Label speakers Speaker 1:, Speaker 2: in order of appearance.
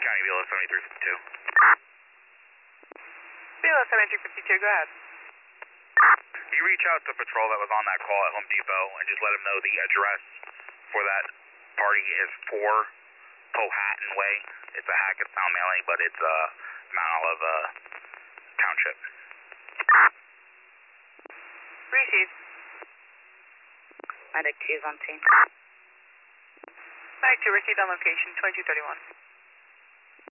Speaker 1: County, Velo 7352.
Speaker 2: Velo 7352, go ahead.
Speaker 1: You reach out to patrol that was on that call at Home Depot and just let them know the address for that party is 4 Powhatan Way. It's a Hackettstown mailing, but it's Mount Olive Township.
Speaker 2: Received.
Speaker 3: Medic 2 is on scene.
Speaker 2: Medic 2 received on location 2231.